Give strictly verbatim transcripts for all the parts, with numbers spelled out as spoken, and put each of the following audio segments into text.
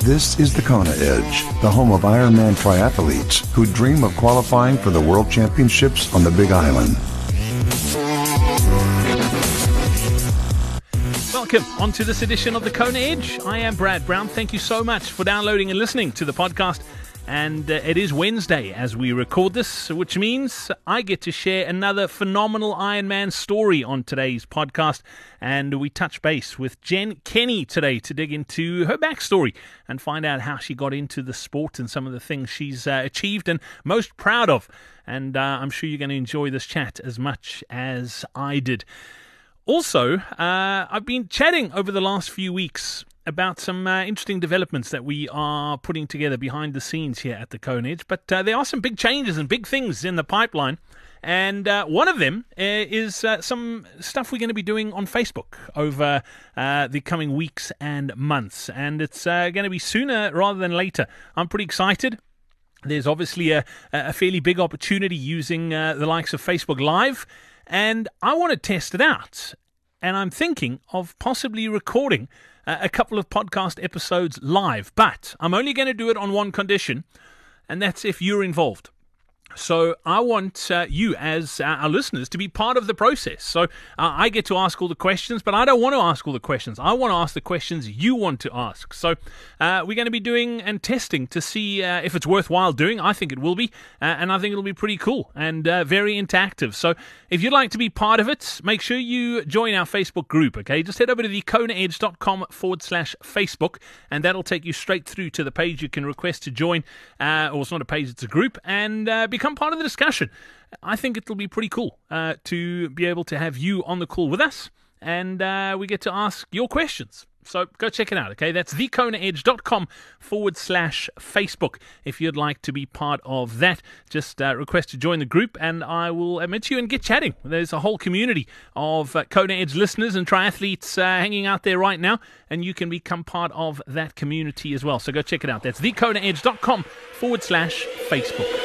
This is the Kona Edge, the home of Ironman triathletes who dream of qualifying for the World Championships on the Big Island. Welcome onto this edition of the Kona Edge. I am Brad Brown. Thank you so much for downloading and listening to the podcast. And uh, it is Wednesday as we record this, which means I get to share another phenomenal Ironman story on today's podcast. And we touch base with Jen Kenny today to dig into her backstory and find out how she got into the sport and some of the things she's uh, achieved and most proud of. And uh, I'm sure you're going to enjoy this chat as much as I did. Also, uh, I've been chatting over the last few weeks about some uh, interesting developments that we are putting together behind the scenes here at the Kona Edge. But uh, there are some big changes and big things in the pipeline. And uh, one of them uh, is uh, some stuff we're going to be doing on Facebook over uh, the coming weeks and months. And it's uh, going to be sooner rather than later. I'm pretty excited. There's obviously a, a fairly big opportunity using uh, the likes of Facebook Live. And I want to test it out. And I'm thinking of possibly recording uh, a couple of podcast episodes live. But I'm only going to do it on one condition, and that's if you're involved. So I want uh, you as uh, our listeners to be part of the process. So uh, I get to ask all the questions, but I don't want to ask all the questions. I want to ask the questions you want to ask. So uh, we're going to be doing and testing to see uh, if it's worthwhile doing. I think it will be, uh, and I think it'll be pretty cool and uh, very interactive. So if you'd like to be part of it, make sure you join our Facebook group, okay? Just head over to the konaedge.com forward slash Facebook, and that'll take you straight through to the page you can request to join. Uh, or it's not a page, it's a group, and uh, become part of the discussion. I think it'll be pretty cool uh, to be able to have you on the call with us, and uh, we get to ask your questions. So go check it out, okay? That's thekonaedge.com forward slash Facebook. If you'd like to be part of that, just uh, request to join the group, and I will admit you and get chatting. There's a whole community of uh, Kona Edge listeners and triathletes uh, hanging out there right now, and you can become part of that community as well. So go check it out. That's thekonaedge.com forward slash Facebook.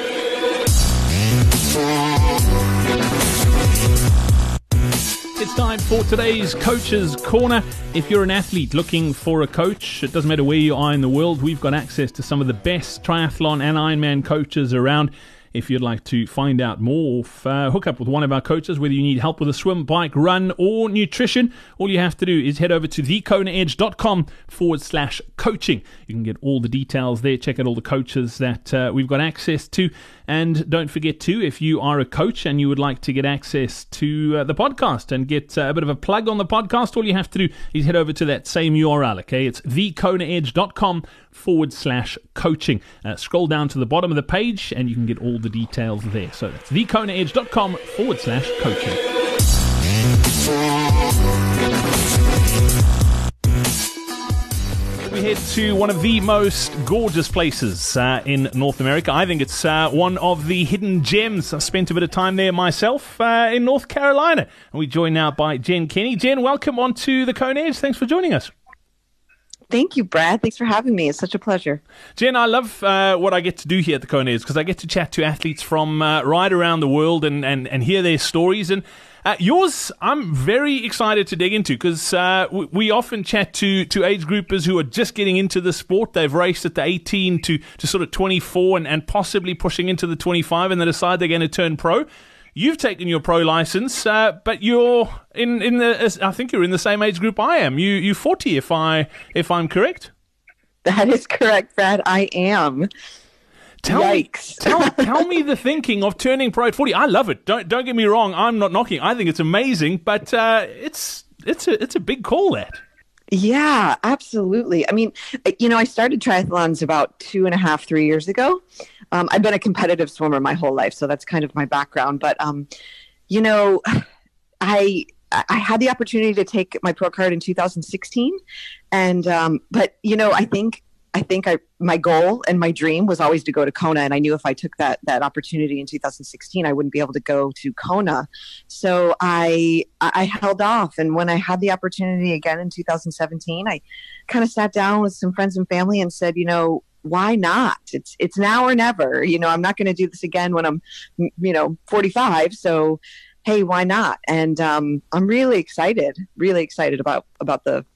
It's time for today's Coach's Corner. If you're an athlete looking for a coach, it doesn't matter where you are in the world, we've got access to some of the best triathlon and Ironman coaches around. If you'd like to find out more, uh, hook up with one of our coaches, whether you need help with a swim, bike, run, or nutrition, all you have to do is head over to thekonaedge.com forward slash coaching. You can get all the details there, check out all the coaches that uh, we've got access to. And don't forget too, if you are a coach and you would like to get access to uh, the podcast and get uh, a bit of a plug on the podcast, all you have to do is head over to that same U R L, okay? It's thekonaedge.com forward slash coaching. Uh, scroll down to the bottom of the page and you can get all the details there. So that's thekonaedge.com forward slash coaching. We head to one of the most gorgeous places uh, in North America. I think it's uh, one of the hidden gems. I spent a bit of time there myself uh, in North Carolina. And we join now by Jen Kenny. Jen, welcome onto the Kona Edge. Thanks for joining us. Thank you, Brad. Thanks for having me. It's such a pleasure. Jen, I love uh, what I get to do here at the Kona Edge because I get to chat to athletes from uh, right around the world and, and, and hear their stories. And uh, yours, I'm very excited to dig into because uh, we, we often chat to, to age groupers who are just getting into the sport. They've raced at the eighteen to, to sort of twenty-four and, and possibly pushing into the twenty-five, and they decide they're going to turn pro. You've taken your pro license, uh, but you're in, in the. I think you're in the same age group I am. You you forty, if I if I'm correct. That is correct, Brad. I am. Tell Yikes. me, tell, tell me the thinking of turning pro at forty. I love it. Don't don't get me wrong. I'm not knocking. I think it's amazing, but uh, it's it's a it's a big call, that. Yeah, absolutely. I mean, you know, I started triathlons about two and a half, three years ago. Um, I've been a competitive swimmer my whole life, so that's kind of my background. But, um, you know, I I had the opportunity to take my pro card in two thousand sixteen. And, um, but, you know, I think I think I, my goal and my dream was always to go to Kona. And I knew if I took that, that opportunity in two thousand sixteen, I wouldn't be able to go to Kona. So I, I held off. And when I had the opportunity again in two thousand seventeen, I kind of sat down with some friends and family and said, you know, why not? It's, it's now or never. You know, I'm not going to do this again when I'm, you know, forty-five. So, hey, why not? And um, I'm really excited, really excited about, about the,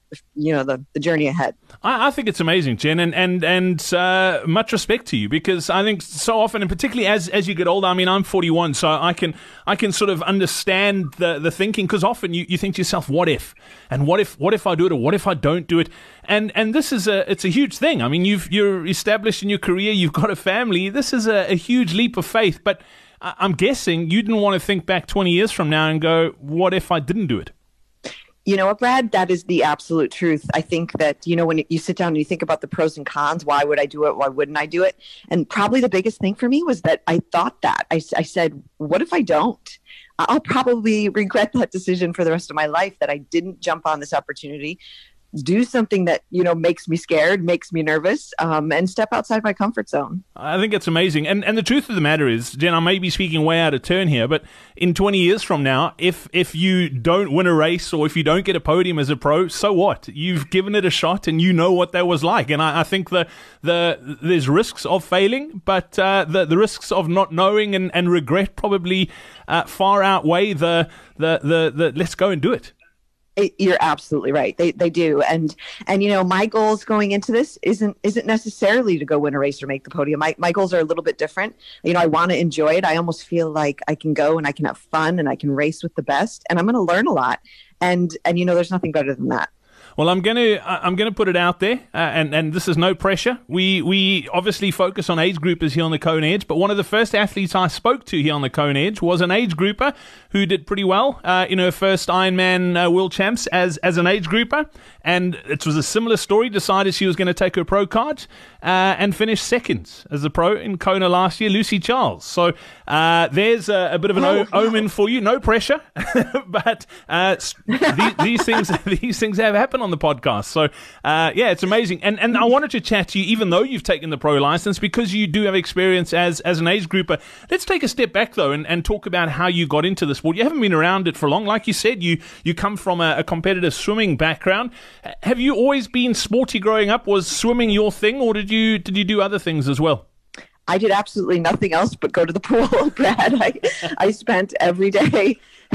you know, the, the journey ahead. I, I think it's amazing, Jen, and and and uh, much respect to you, because I think so often, and particularly as as you get older. I mean, I'm forty-one, so I can I can sort of understand the the thinking, because often you, you think to yourself, what if, and what if what if I do it, or what if I don't do it, and and this is a it's a huge thing. I mean, you've you're established in your career, you've got a family. This is a, a huge leap of faith, but I'm guessing you didn't want to think back twenty years from now and go, what if I didn't do it? You know what, Brad? That is the absolute truth. I think that, you know, when you sit down and you think about the pros and cons, why would I do it? Why wouldn't I do it? And probably the biggest thing for me was that I thought that. I, I said, what if I don't? I'll probably regret that decision for the rest of my life, that I didn't jump on this opportunity, do something that, you know, makes me scared, makes me nervous, um, and step outside my comfort zone. I think it's amazing. And and the truth of the matter is, Jen, I may be speaking way out of turn here, but in twenty years from now, if if you don't win a race, or if you don't get a podium as a pro, so what? You've given it a shot and you know what that was like. And I, I think the the there's risks of failing, but uh, the, the risks of not knowing and, and regret probably uh, far outweigh the, the, the, the let's go and do it. You're absolutely right. They they do. And, and, you know, my goals going into this isn't, isn't necessarily to go win a race or make the podium. My, my goals are a little bit different. You know, I want to enjoy it. I almost feel like I can go and I can have fun and I can race with the best, and I'm going to learn a lot. And, and, you know, there's nothing better than that. Well, I'm going to I'm going to put it out there, uh, and and this is no pressure. We we obviously focus on age groupers here on the Kona Edge, but one of the first athletes I spoke to here on the Kona Edge was an age grouper who did pretty well uh, in her first Ironman uh, World Champs as as an age grouper, and it was a similar story. Decided she was going to take her pro card uh, and finish second as a pro in Kona last year, Lucy Charles. So uh, there's a, a bit of an o- omen for you. No pressure, but uh, these, these things these things have happened on the podcast. So uh, yeah, it's amazing. And and I wanted to chat to you, even though you've taken the pro license, because you do have experience as as an age grouper. Let's take a step back though and, and talk about how you got into the sport. You haven't been around it for long. Like you said, you you come from a, a competitive swimming background. Have you always been sporty growing up? Was swimming your thing, or did you did you do other things as well? I did absolutely nothing else but go to the pool, Brad. I, I spent every day,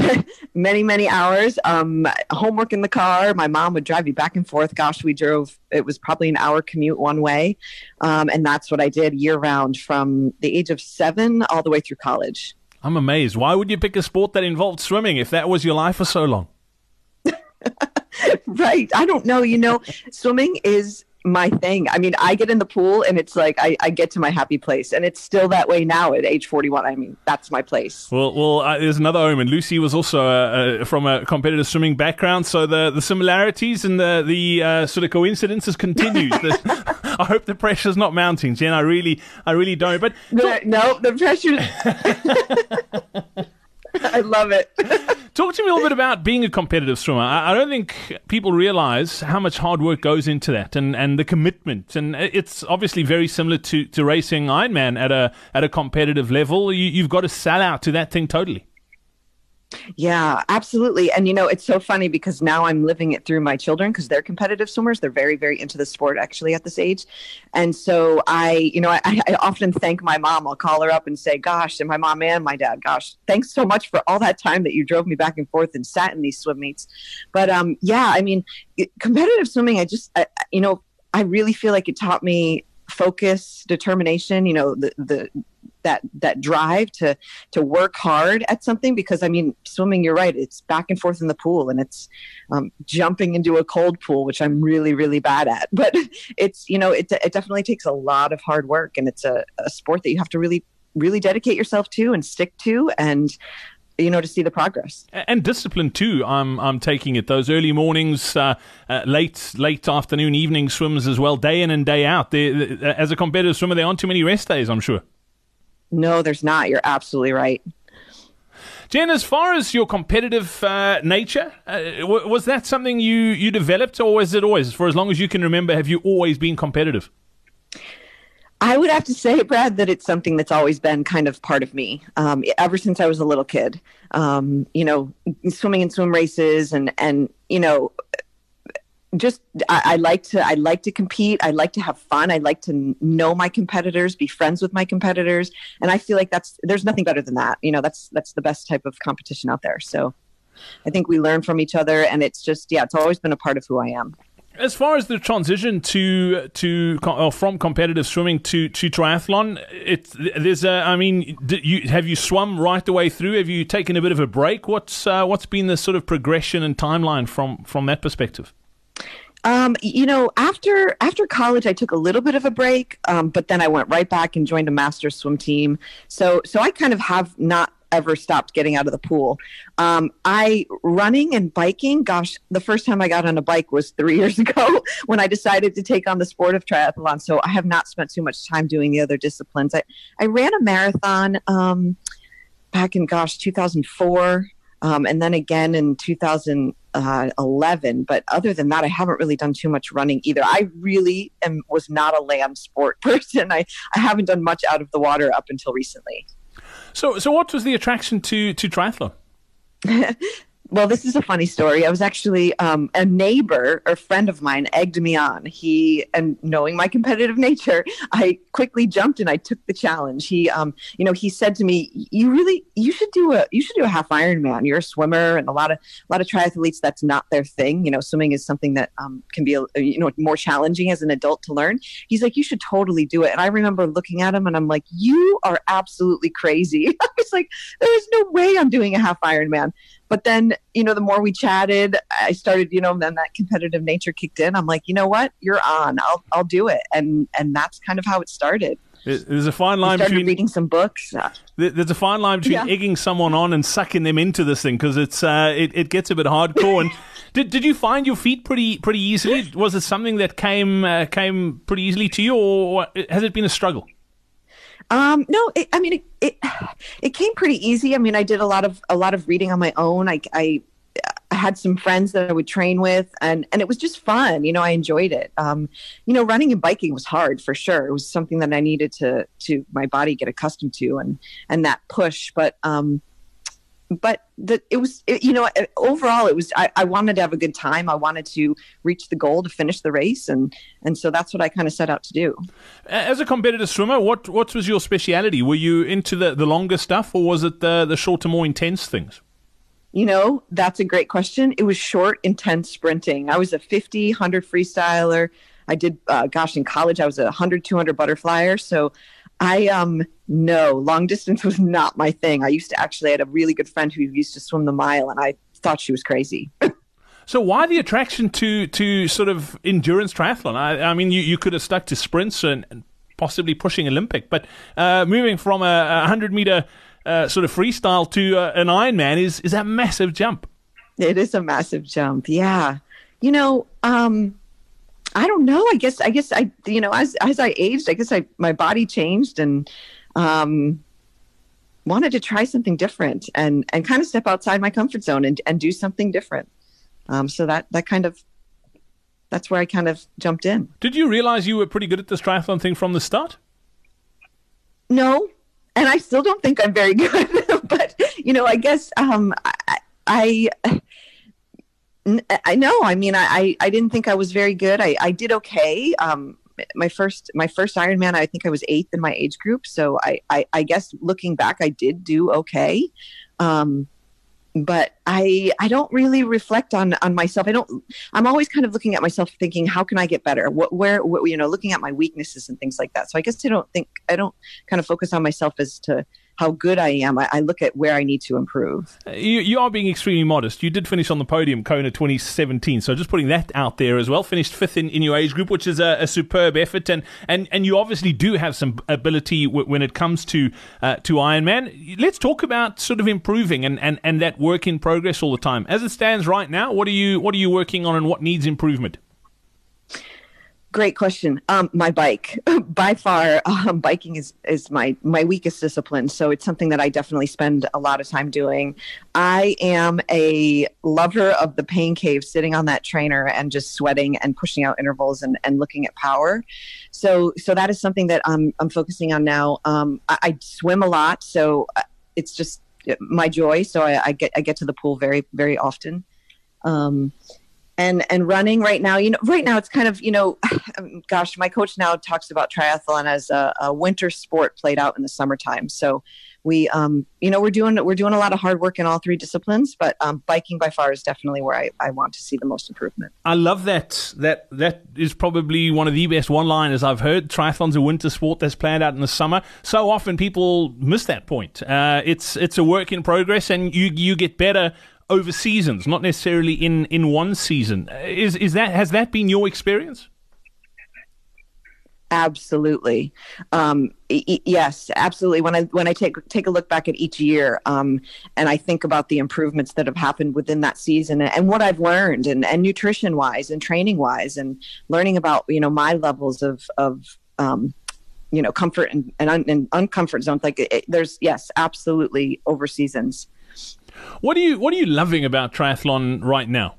many, many hours, um, homework in the car. My mom would drive me back and forth. Gosh, we drove, it was probably an hour commute one way. Um, and that's what I did year round from the age of seven all the way through college. I'm amazed. Why would you pick a sport that involved swimming if that was your life for so long? Right. I don't know. You know, swimming is my thing. I mean, I get in the pool and it's like I, I get to my happy place, and it's still that way now at age forty-one. I mean, that's my place. Well, well, uh, there's another omen. Lucy was also uh, uh, from a competitive swimming background, so the, the similarities and the the uh, sort of coincidences continue. the, I hope the pressure's not mounting, Jen. I really, I really don't. But no, no the pressure. I love it. Talk to me a little bit about being a competitive swimmer. I, I don't think people realize how much hard work goes into that, and, and the commitment. And it's obviously very similar to, to racing Ironman at a at a competitive level. You, you've got to sell out to that thing totally. Yeah, absolutely. And, you know, it's so funny because now I'm living it through my children because they're competitive swimmers. They're very, very into the sport actually at this age. And so I, you know, I, I often thank my mom. I'll call her up and say, gosh, and my mom and my dad, gosh, thanks so much for all that time that you drove me back and forth and sat in these swim meets. But um, yeah, I mean, competitive swimming, I just, I, you know, I really feel like it taught me focus, determination, you know, the, the, that that drive to to work hard at something. Because I mean, swimming, you're right, it's back and forth in the pool, and it's um, jumping into a cold pool, which I'm really really bad at. But it's, you know, it, it definitely takes a lot of hard work, and it's a, a sport that you have to really really dedicate yourself to and stick to, and you know, to see the progress. And discipline too. I'm I'm taking it. Those early mornings, uh, uh, late late afternoon, evening swims as well, day in and day out. They, as a competitive swimmer, there aren't too many rest days, I'm sure. No, there's not. You're absolutely right. Jen, as far as your competitive uh, nature, uh, w- was that something you, you developed, or was it always, for as long as you can remember, have you always been competitive? I would have to say, Brad, that it's something that's always been kind of part of me um, ever since I was a little kid. Um, you know, swimming in swim races and, and you know, just I, I like to I like to compete. I like to have fun. I like to know my competitors, be friends with my competitors, and I feel like that's there's nothing better than that. You know, that's that's the best type of competition out there. So. I think we learn from each other, and it's just, yeah, it's always been a part of who I am. As far as the transition to to or from competitive swimming to, to triathlon, it's there's a, I mean, did you have you swum right the way through? Have you taken a bit of a break? What's uh, what's been the sort of progression and timeline from from that perspective? Um, you know, after after college, I took a little bit of a break, um, but then I went right back and joined a master's swim team. So so I kind of have not ever stopped getting out of the pool. Um, I running and biking, gosh, the first time I got on a bike was three years ago when I decided to take on the sport of triathlon. So I have not spent too much time doing the other disciplines. I, I ran a marathon um, back in, gosh, two thousand four, um, and then again in two thousand eleven. But other than that, I haven't really done too much running either. I really am, was not a land sport person. I, I haven't done much out of the water up until recently. So, so what was the attraction to, to triathlon? Well, this is a funny story. I was actually um, a neighbor or friend of mine egged me on. He, and knowing my competitive nature, I quickly jumped and I took the challenge. He, um, you know, he said to me, "You really, you should do a, you should do a half Ironman. You're a swimmer, and a lot of, a lot of triathletes, that's not their thing. You know, swimming is something that um, can be, a, you know, more challenging as an adult to learn." He's like, "You should totally do it." And I remember looking at him and I'm like, "You are absolutely crazy." I was like, "There is no way I'm doing a half Ironman." But then, you know, the more we chatted, I started, you know, then that competitive nature kicked in. I'm like, you know what? You're on. I'll I'll do it. And and that's kind of how it started. There's a fine line started between reading some books. There's a fine line between Yeah. egging someone on and sucking them into this thing, because it's uh, it, it gets a bit hardcore. And did did you find your feet pretty pretty easily? Was it something that came uh, came pretty easily to you, or has it been a struggle? Um, no, it, I mean, it, it, it came pretty easy. I mean, I did a lot of, a lot of reading on my own. I, I, I had some friends that I would train with, and, and it was just fun. You know, I enjoyed it. Um, you know, running and biking was hard for sure. It was something that I needed to, to my body get accustomed to, and, and that push. But, um, but the, it was, it, you know, overall it was, I, I wanted to have a good time. I wanted to reach the goal to finish the race. And, and so that's what I kind of set out to do. As a competitive swimmer, what, what was your speciality? Were you into the, the longer stuff, or was it the, the shorter, more intense things? You know, that's a great question. It was short, intense sprinting. I was a fifty, one hundred freestyler. I did, uh, gosh, in college, I was a one hundred, two hundred butterflyer. So I, um, no, long distance was not my thing. I used to actually, I had a really good friend who used to swim the mile, and I thought she was crazy. So why the attraction to, to sort of endurance triathlon? I, I mean, you, you could have stuck to sprints and, and possibly pushing Olympic, but uh, moving from a, a one hundred meter uh, sort of freestyle to uh, an Ironman is, is a massive jump. It is a massive jump. Yeah. You know, um, I don't know. I guess, I guess I, you know, as, as I aged, I guess I, my body changed, and, um, wanted to try something different and, and kind of step outside my comfort zone and, and do something different. Um, so that, that kind of, that's where I kind of jumped in. Did you realize you were pretty good at this triathlon thing from the start? No. And I still don't think I'm very good, but you know, I guess, um, I, I, I know, I mean, I, I didn't think I was very good. I, I did okay. Um, my first, my first Ironman, I think I was eighth in my age group. So I, I, I guess looking back, I did do okay. Um, but I, I don't really reflect on, on myself. I don't, I'm always kind of looking at myself thinking, how can I get better? What, where, what, you know, looking at my weaknesses and things like that. So I guess I don't think, I don't kind of focus on myself as to how good I am. I, I look at where I need to improve. You, you are being extremely modest. You did finish on the podium, Kona twenty seventeen. So just putting that out there as well. Finished fifth in, in your age group, which is a, a superb effort. And, and, and you obviously do have some ability w- when it comes to uh, to Ironman. Let's talk about sort of improving and, and, and that work in progress all the time. As it stands right now, what are you what are you working on and what needs improvement? Great question. Um, my bike, by far, um, biking is, is my, my weakest discipline. So it's something that I definitely spend a lot of time doing. I am a lover of the pain cave, sitting on that trainer and just sweating and pushing out intervals and, and looking at power. So, so that is something that I'm, I'm focusing on now. Um, I, I swim a lot, so it's just my joy. So I, I get, I get to the pool very, very often. Um, and and running right now, you know, right now it's kind of, you know, gosh, my coach now talks about triathlon as a, a winter sport played out in the summertime. So we, um, you know, we're doing we're doing a lot of hard work in all three disciplines, but um, biking by far is definitely where I, I want to see the most improvement. I love that. That that is probably one of the best one-liners I've heard. Triathlon's a winter sport that's played out in the summer. So often people miss that point. Uh, it's it's a work in progress, and you you get better over seasons, not necessarily in, in one season. Is is that has that been your experience? Absolutely. Um, e- yes, absolutely. When I when I take take a look back at each year, um, and I think about the improvements that have happened within that season, and, and what I've learned, and, and nutrition wise, and training wise, and learning about, you know, my levels of of um, you know, comfort and and, un- and uncomfort zones. Like it, there's yes, absolutely over seasons. What are you What are you loving about triathlon right now?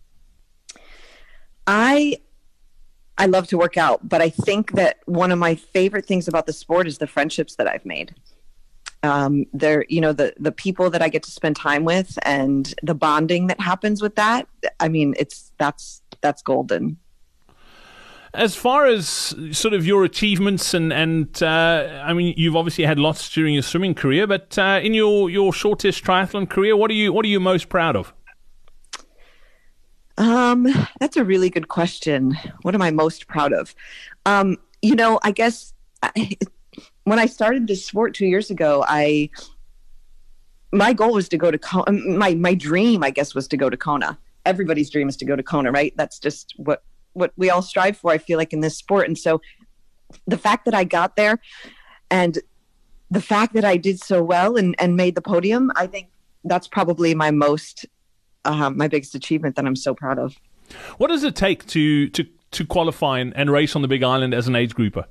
I I love to work out, but I think that one of my favorite things about the sport is the friendships that I've made. Um, they're, you know, the the people that I get to spend time with, and the bonding that happens with that. I mean, it's that's that's golden. As far as sort of your achievements and, and uh, I mean, you've obviously had lots during your swimming career, but uh, in your, your shortest triathlon career, what are you what are you most proud of? Um, that's a really good question. What am I most proud of? Um, you know, I guess I, when I started this sport two years ago, I my goal was to go to Kona. My my dream, I guess, was to go to Kona. Everybody's dream is to go to Kona, right? That's just what. what we all strive for, I feel like, in this sport. And so the fact that I got there, and the fact that I did so well and, and made the podium, I think that's probably my most, uh, my biggest achievement that I'm so proud of. What does it take to, to, to qualify and, and race on the Big Island as an age grouper?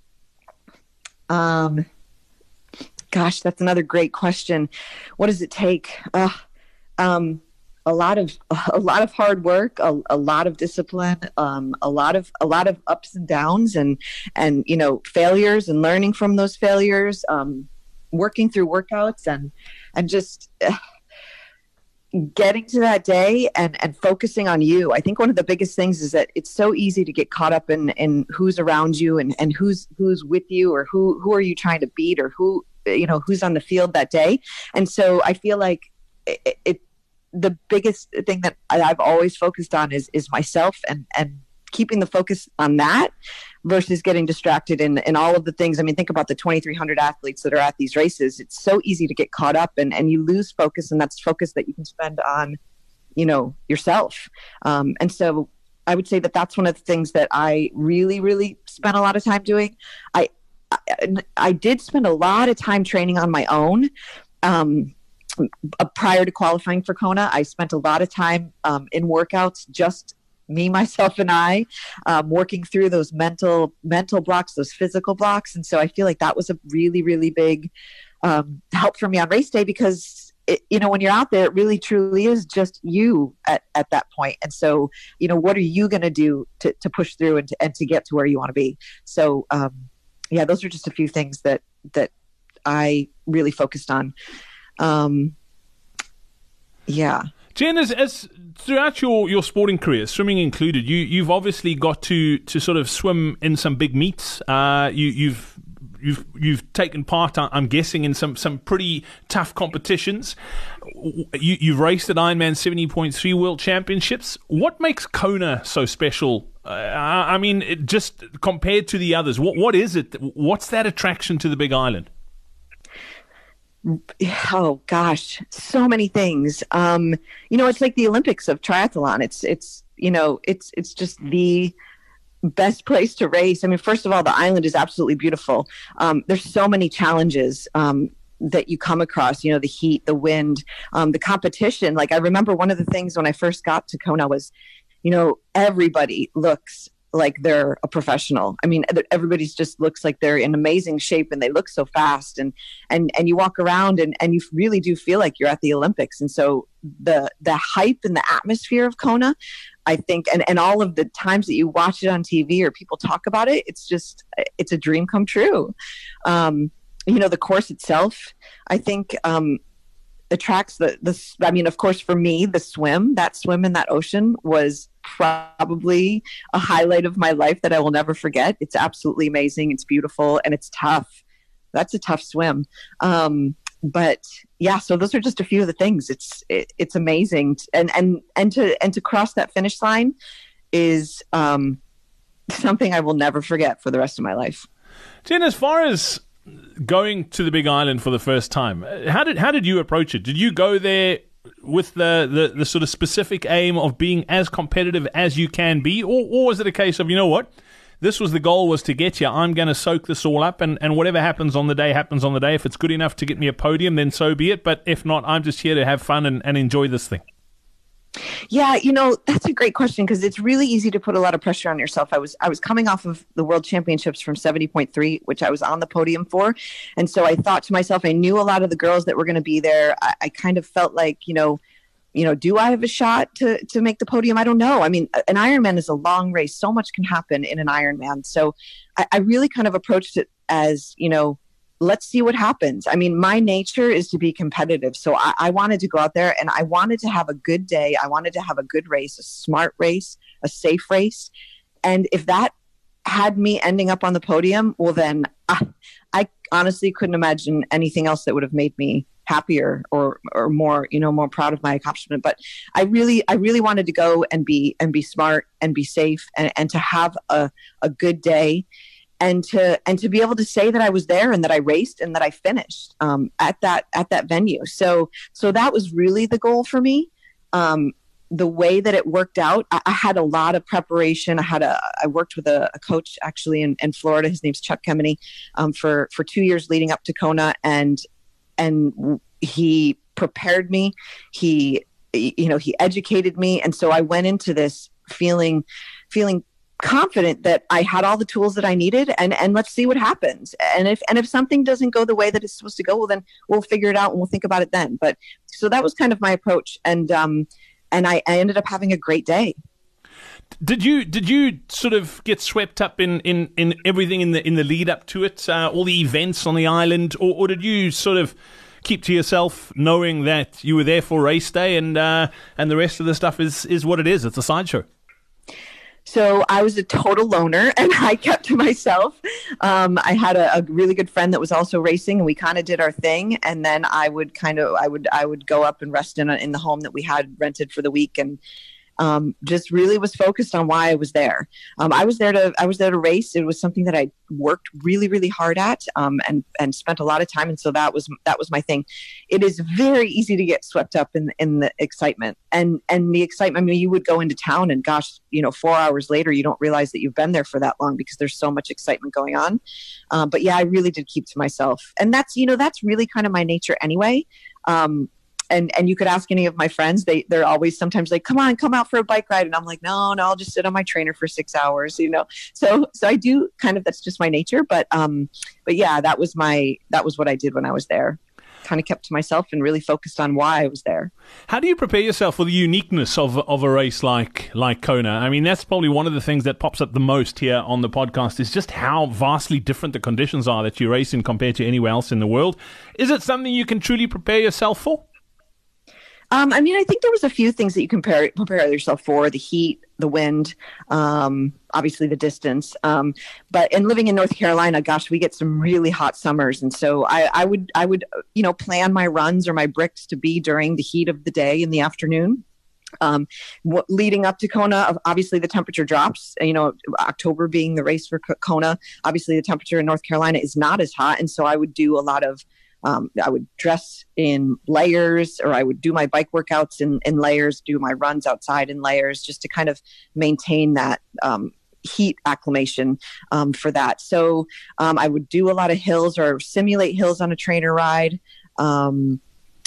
Um, gosh, that's another great question. What does it take? Uh, um, A lot of a lot of hard work, a, a lot of discipline, um, a lot of a lot of ups and downs, and and you know, failures and learning from those failures, um, working through workouts, and and just uh, getting to that day and and focusing on you. I think one of the biggest things is that it's so easy to get caught up in in who's around you, and and who's who's with you, or who who are you trying to beat, or who, you know, who's on the field that day. And so I feel like it. it the biggest thing that I've always focused on is, is myself, and, and keeping the focus on that versus getting distracted in, in all of the things. I mean, think about the twenty-three hundred athletes that are at these races. It's so easy to get caught up, and, and you lose focus, and that's focus that you can spend on, you know, yourself. Um, and so I would say that that's one of the things that I really, really spent a lot of time doing. I, I, I did spend a lot of time training on my own. Um, Uh, prior to qualifying for Kona, I spent a lot of time um, in workouts, just me, myself, and I, um, working through those mental mental blocks, those physical blocks. And so I feel like that was a really, really big um, help for me on race day, because it, you know, when you're out there, it really truly is just you at, at that point. And so, you know, what are you going to do to to push through and to, and to get to where you want to be? So, um, yeah, those are just a few things that that I really focused on. Um, yeah. Jen, as, as throughout your, your sporting career, swimming included, you, you've obviously got to, to sort of swim in some big meets. Uh, you, you've you've you've taken part, I'm guessing, in some, some pretty tough competitions. You, you've raced at Ironman seventy point three World Championships. What makes Kona so special? Uh, I mean, it just compared to the others, what what is it? What's that attraction to the Big Island? Oh gosh, so many things. Um, you know, it's like the Olympics of triathlon. It's, it's, you know, it's, it's just the best place to race. I mean, first of all, the island is absolutely beautiful. Um, there's so many challenges, um, that you come across, you know, the heat, the wind, um, the competition. Like, I remember one of the things when I first got to Kona was, you know, everybody looks like they're a professional. I mean, everybody's just looks like they're in amazing shape, and they look so fast, and, and, and you walk around and, and you really do feel like you're at the Olympics. And so the, the hype and the atmosphere of Kona, I think, and, and all of the times that you watch it on T V or people talk about it, it's just, it's a dream come true. Um, you know, the course itself, I think, um, the tracks, the, the, I mean, of course, for me, the swim, that swim in that ocean was probably a highlight of my life that I will never forget. It's absolutely amazing. It's beautiful and it's tough. That's a tough swim. Um, but yeah, so those are just a few of the things. It's, it, it's amazing. And, and, and to, and to cross that finish line is, um, something I will never forget for the rest of my life. Jen, as far as going to the Big Island for the first time, how did how did you approach it? Did you go there with the, the, the sort of specific aim of being as competitive as you can be, or, or was it a case of, you know what, this was the goal, was to get you, I'm going to soak this all up, and, and whatever happens on the day happens on the day. If it's good enough to get me a podium, then so be it, but if not, I'm just here to have fun and, and enjoy this thing? Yeah, you know, that's a great question, because it's really easy to put a lot of pressure on yourself. I was I was coming off of the World Championships from seventy point three, which I was on the podium for. And so I thought to myself, I knew a lot of the girls that were going to be there. I, I kind of felt like, you know, you know, do I have a shot to to make the podium? I don't know. I mean, an Ironman is a long race. So much can happen in an Ironman. So I, I really kind of approached it as, you know, let's see what happens. I mean, my nature is to be competitive. So I, I wanted to go out there and I wanted to have a good day. I wanted to have a good race, a smart race, a safe race. And if that had me ending up on the podium, well, then I, I honestly couldn't imagine anything else that would have made me happier or, or more, you know, more proud of my accomplishment. But I really, I really wanted to go and be, and be smart and be safe and, and to have a, a good day. And to and to be able to say that I was there and that I raced and that I finished um, at that at that venue. So so that was really the goal for me. Um, the way that it worked out, I, I had a lot of preparation. I had a I worked with a, a coach actually in, in Florida. His name's Chuck Kemeny, um, for for two years leading up to Kona, and and he prepared me. He you know he educated me, and so I went into this feeling feeling. confident that I had all the tools that I needed, and, and let's see what happens. And if, and if something doesn't go the way that it's supposed to go, well, then we'll figure it out and we'll think about it then. But so that was kind of my approach. And, um, and I, I ended up having a great day. Did you, did you sort of get swept up in, in, in everything in the, in the lead up to it, uh, all the events on the island, or, or did you sort of keep to yourself knowing that you were there for race day and, uh, and the rest of the stuff is, is what it is? It's a sideshow. So I was a total loner and I kept to myself. Um, I had a, a really good friend that was also racing and we kind of did our thing. And then I would kind of, I would, I would go up and rest in a, in the home that we had rented for the week, and um, just really was focused on why I was there. Um, I was there to, I was there to race. It was something that I worked really, really hard at, um, and, and spent a lot of time. And so that was, that was my thing. It is very easy to get swept up in, in the excitement and, and the excitement. I mean, you would go into town and gosh, you know, four hours later, you don't realize that you've been there for that long because there's so much excitement going on. Um, but yeah, I really did keep to myself, and that's, you know, that's really kind of my nature anyway. Um, And and you could ask any of my friends, they, they're always sometimes like, come on, come out for a bike ride. And I'm like, no, no, I'll just sit on my trainer for six hours, you know? So, so I do kind of, that's just my nature. But, um, but yeah, that was my, that was what I did when I was there. Kind of kept to myself and really focused on why I was there. How do you prepare yourself for the uniqueness of of a race like like Kona? I mean, that's probably one of the things that pops up the most here on the podcast is just how vastly different the conditions are that you race in compared to anywhere else in the world. Is it something you can truly prepare yourself for? Um, I mean, I think there was a few things that you can prepare, prepare yourself for: the heat, the wind, um, obviously the distance. Um, but in living in North Carolina, gosh, we get some really hot summers, and so I, I would, I would, you know, plan my runs or my bricks to be during the heat of the day in the afternoon. Um, what, leading up to Kona, obviously the temperature drops. You know, October being the race for Kona, obviously the temperature in North Carolina is not as hot, and so I would do a lot of. Um, I would dress in layers, or I would do my bike workouts in, in layers, do my runs outside in layers, just to kind of maintain that um, heat acclimation um, for that. So um, I would do a lot of hills or simulate hills on a trainer ride, um,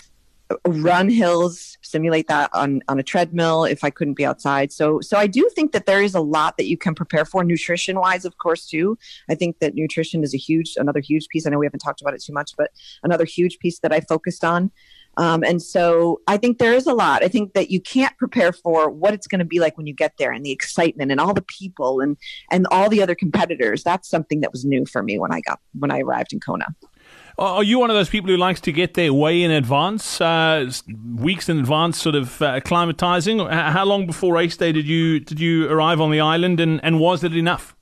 run hills, simulate that on, on a treadmill if I couldn't be outside. So, so I do think that there is a lot that you can prepare for nutrition wise, of course, too. I think that nutrition is a huge, another huge piece. I know we haven't talked about it too much, but another huge piece that I focused on. Um, and so I think there is a lot. I think that you can't prepare for what it's going to be like when you get there, and the excitement and all the people and, and all the other competitors. That's something that was new for me when I got, when I arrived in Kona. Are you one of those people who likes to get there way in advance, uh, weeks in advance, sort of uh, acclimatizing? How long before race day did you did you arrive on the island, and, and was it enough?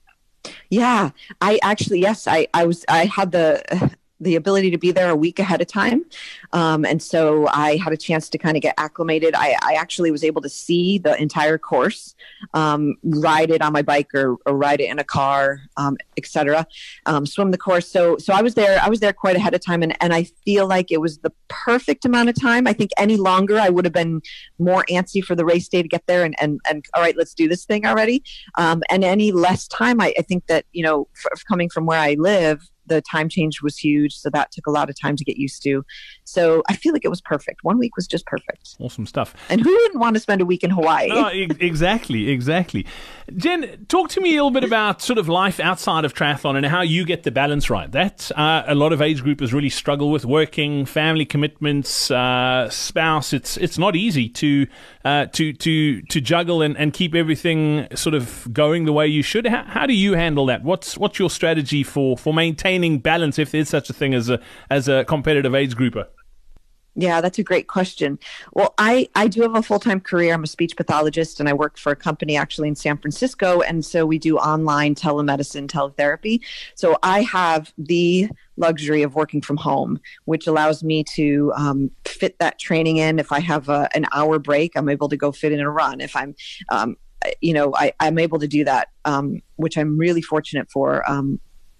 Yeah, I actually, yes, I, I was, I had the, the ability to be there a week ahead of time. Um, and so I had a chance to kind of get acclimated. I, I actually was able to see the entire course, um, ride it on my bike or, or ride it in a car, um, et cetera, um, swim the course. So, so I was there, I was there quite ahead of time. And, and I feel like it was the perfect amount of time. I think any longer I would have been more antsy for the race day to get there and, and, and all right, let's do this thing already. Um, and any less time, I, I think that, you know, f- coming from where I live, the time change was huge. So that took a lot of time to get used to. So I feel like it was perfect. One week was just perfect. Awesome stuff. And who wouldn't want to spend a week in Hawaii? Oh, e- exactly, exactly. Jen, talk to me a little bit about sort of life outside of triathlon and how you get the balance right. That uh, a lot of age groupers really struggle with: working, family commitments, uh, spouse. It's it's not easy to uh, to to to juggle and, and keep everything sort of going the way you should. How, how do you handle that? What's what's your strategy for, for maintaining balance, if there's such a thing as a as a competitive age grouper? Yeah, that's a great question. Well, I, I do have a full-time career. I'm a speech pathologist, and I work for a company actually in San Francisco. And so we do online telemedicine, teletherapy. So I have the luxury of working from home, which allows me to um, fit that training in. If I have a, an hour break, I'm able to go fit in a run. If I'm, um, you know, I, I'm able to do that, um, which I'm really fortunate for. Um,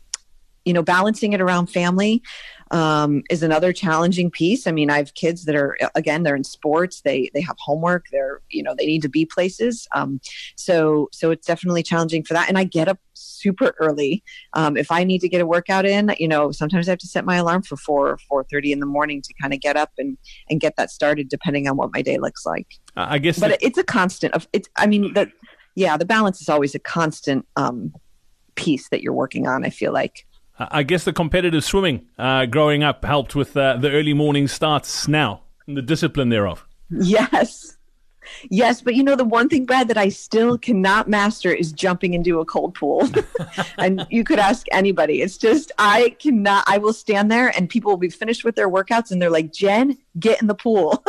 you know, balancing it around family um, is another challenging piece. I mean, I have kids that are, again, they're in sports, they they have homework, they're, you know, they need to be places. Um, so so it's definitely challenging for that. And I get up super early. Um, if I need to get a workout in, you know, sometimes I have to set my alarm for four or four thirty in the morning to kind of get up and, and get that started, depending on what my day looks like. Uh, I guess, but the- it's a constant of it's, I mean, the, yeah, the balance is always a constant um, piece that you're working on, I feel like. I guess the competitive swimming uh, growing up helped with uh, the early morning starts now and the discipline thereof. Yes. Yes. But you know, the one thing, Brad, that I still cannot master is jumping into a cold pool. And you could ask anybody. It's just, I cannot, I will stand there and people will be finished with their workouts and they're like, Jen, get in the pool.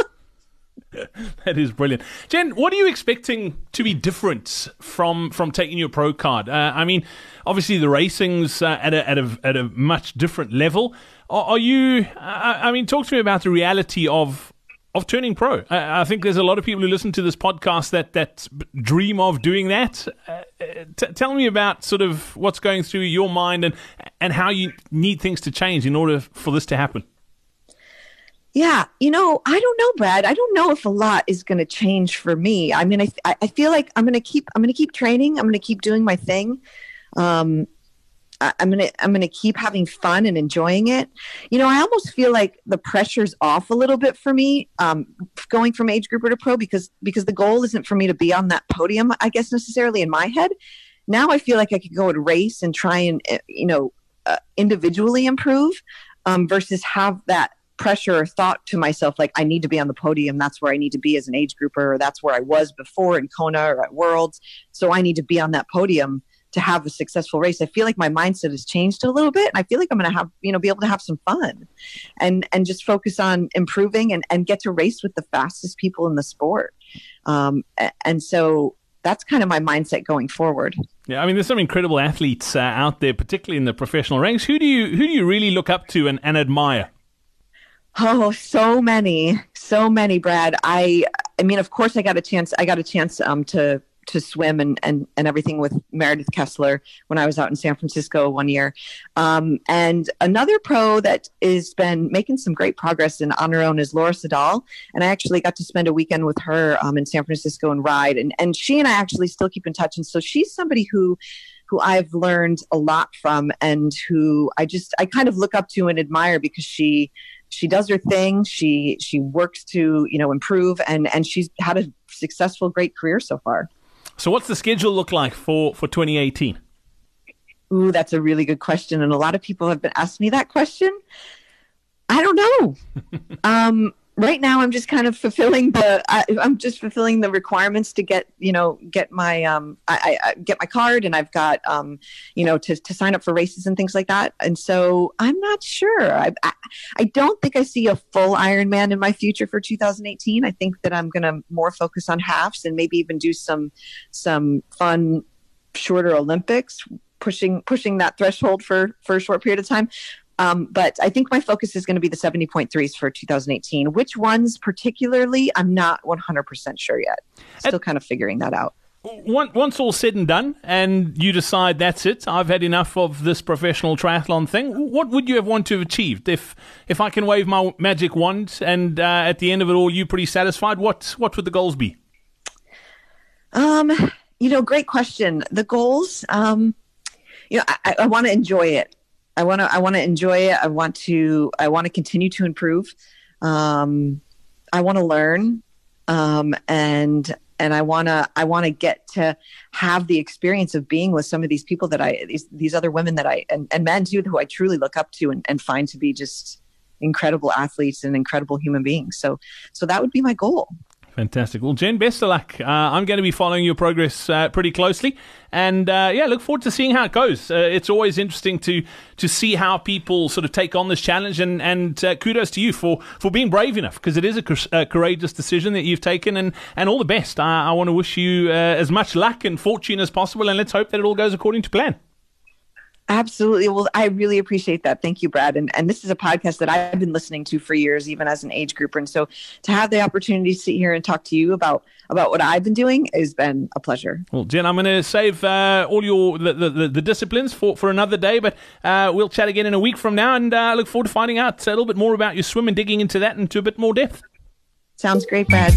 That is brilliant. Jen, what are you expecting to be different from from taking your pro card? Uh, I mean, obviously the racing's uh, at a at a at a much different level. Are, are you? I, I mean, talk to me about the reality of of turning pro. I, I think there's a lot of people who listen to this podcast that that dream of doing that. Uh, t- tell me about sort of what's going through your mind and and how you need things to change in order for this to happen. Yeah, you know, I don't know, Brad. I don't know if a lot is going to change for me. I mean, I I feel like I'm going to keep I'm going to keep training. I'm going to keep doing my thing. Um, I, I'm gonna I'm gonna keep having fun and enjoying it. You know, I almost feel like the pressure's off a little bit for me, um, going from age grouper to pro because because the goal isn't for me to be on that podium, I guess, necessarily in my head. Now I feel like I could go and race and try and you know uh, individually improve um, versus have that pressure or thought to myself, like I need to be on the podium. That's where I need to be as an age grouper, or that's where I was before in Kona or at Worlds. So I need to be on that podium to have a successful race. I feel like my mindset has changed a little bit. And I feel like I'm going to have, you know, be able to have some fun and, and just focus on improving and, and get to race with the fastest people in the sport. Um, and so that's kind of my mindset going forward. Yeah, I mean, there's some incredible athletes uh, out there, particularly in the professional ranks. Who do you, who do you really look up to and, and admire? Oh, so many, so many, Brad. I, I mean, of course, I got a chance. I got a chance um, to to swim and, and and everything with Meredith Kessler when I was out in San Francisco one year. Um, and another pro that has been making some great progress in on her own is Laura Sedal. And I actually got to spend a weekend with her um, in San Francisco and ride. And and she and I actually still keep in touch. And so she's somebody who. who I've learned a lot from and who I just, I kind of look up to and admire because she, she does her thing. She, she works to, you know, improve and, and she's had a successful, great career so far. So what's the schedule look like for, for twenty eighteen? Ooh, that's a really good question. And a lot of people have been asking me that question. I don't know. um, right now I'm just kind of fulfilling the, I, I'm just fulfilling the requirements to get, you know, get my, um, I, I get my card, and I've got, um, you know, to, to sign up for races and things like that. And so I'm not sure. I, I, I don't think I see a full Ironman in my future for two thousand eighteen. I think that I'm going to more focus on halves and maybe even do some, some fun, shorter Olympics, pushing, pushing that threshold for, for a short period of time. Um, but I think my focus is going to be the seventy point threes for two thousand eighteen. Which ones particularly, I'm not one hundred percent sure yet. Still kind of figuring that out. Once all said and done, and you decide that's it, I've had enough of this professional triathlon thing, what would you have wanted to have achieved? If if I can wave my magic wand and uh, at the end of it all you're pretty satisfied, what, what would the goals be? Um, you know, great question. The goals, um, you know, I, I want to enjoy it. I want to, I want to enjoy it. I want to, I want to continue to improve. Um, I want to learn. Um, and, and I want to, I want to get to have the experience of being with some of these people that I, these, these other women that I, and, and men too, who I truly look up to and, and find to be just incredible athletes and incredible human beings. So, so that would be my goal. Fantastic. Well, Jen, best of luck. Uh, I'm going to be following your progress uh, pretty closely. And, uh, yeah, look forward to seeing how it goes. Uh, it's always interesting to to see how people sort of take on this challenge. And, and uh, kudos to you for, for being brave enough, because it is a, a courageous decision that you've taken. And, and all the best. I, I want to wish you uh, as much luck and fortune as possible. And let's hope that it all goes according to plan. Absolutely. Well, I really appreciate that. Thank you, Brad. And and this is a podcast that I've been listening to for years, even as an age grouper. And so to have the opportunity to sit here and talk to you about about what I've been doing has been a pleasure. Well, Jen, I'm going to save uh, all your the, the, the disciplines for, for another day, but uh, we'll chat again in a week from now, and I uh, look forward to finding out a little bit more about your swim and digging into that into a bit more depth. Sounds great, Brad.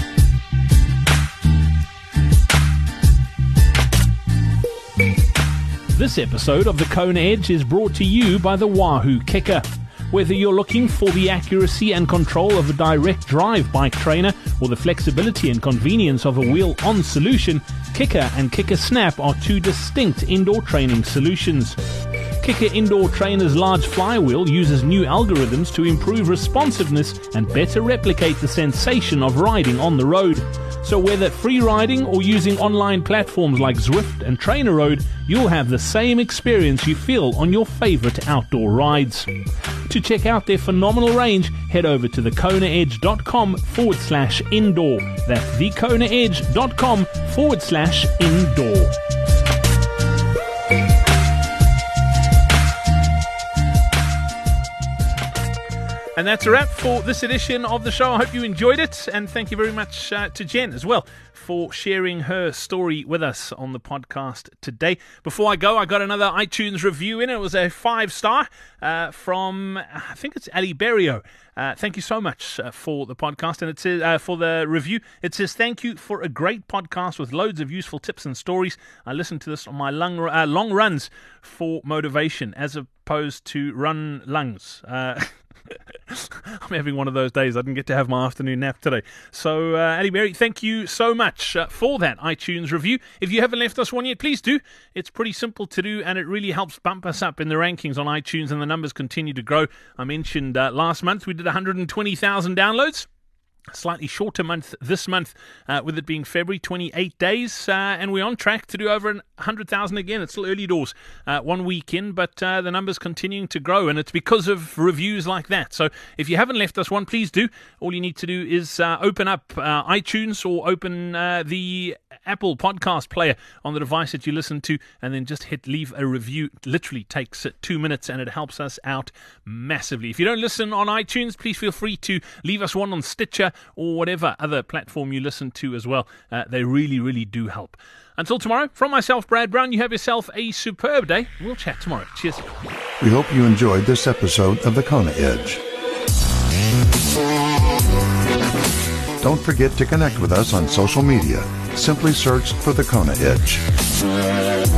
This episode of The Kona Edge is brought to you by the Wahoo Kicker. Whether you're looking for the accuracy and control of a direct drive bike trainer or the flexibility and convenience of a wheel-on solution, Kicker and Kicker Snap are two distinct indoor training solutions. Kicker Indoor Trainer's large flywheel uses new algorithms to improve responsiveness and better replicate the sensation of riding on the road. So whether free riding or using online platforms like Zwift and TrainerRoad, you'll have the same experience you feel on your favorite outdoor rides. To check out their phenomenal range, head over to thekonaedge.com forward slash indoor. That's thekonaedge.com forward slash indoor. And that's a wrap for this edition of the show. I hope you enjoyed it, and thank you very much uh, to Jen as well for sharing her story with us on the podcast today. Before I go, I got another iTunes review in. It was a five-star uh, from, I think it's Ali Berrio. Uh, thank you so much uh, for the podcast, and it says uh, for the review. It says, "Thank you for a great podcast with loads of useful tips and stories. I listen to this on my long, uh, long runs for motivation, as opposed to run lungs." Uh, I'm having one of those days. I didn't get to have my afternoon nap today. So, uh, Ali Berry, thank you so much uh, for that iTunes review. If you haven't left us one yet, please do. It's pretty simple to do, and it really helps bump us up in the rankings on iTunes, and the numbers continue to grow. I mentioned uh, last month we did one hundred twenty thousand downloads. A slightly shorter month this month, uh, with it being February, twenty-eight days, uh, and we're on track to do over one hundred thousand again. It's still early doors, uh, one week in, but uh, the numbers continuing to grow, and it's because of reviews like that. So if you haven't left us one, please do. All you need to do is uh, open up uh, iTunes or open uh, the Apple podcast player on the device that you listen to, and then just hit leave a review. It literally takes two minutes, and it helps us out massively. If you don't listen on iTunes, please feel free to leave us one on Stitcher or whatever other platform you listen to as well. Uh, they really, really do help. Until tomorrow, from myself, Brad Brown, you have yourself a superb day. We'll chat tomorrow. Cheers. We hope you enjoyed this episode of The Kona Edge. Don't forget to connect with us on social media. Simply search for The Kona Edge.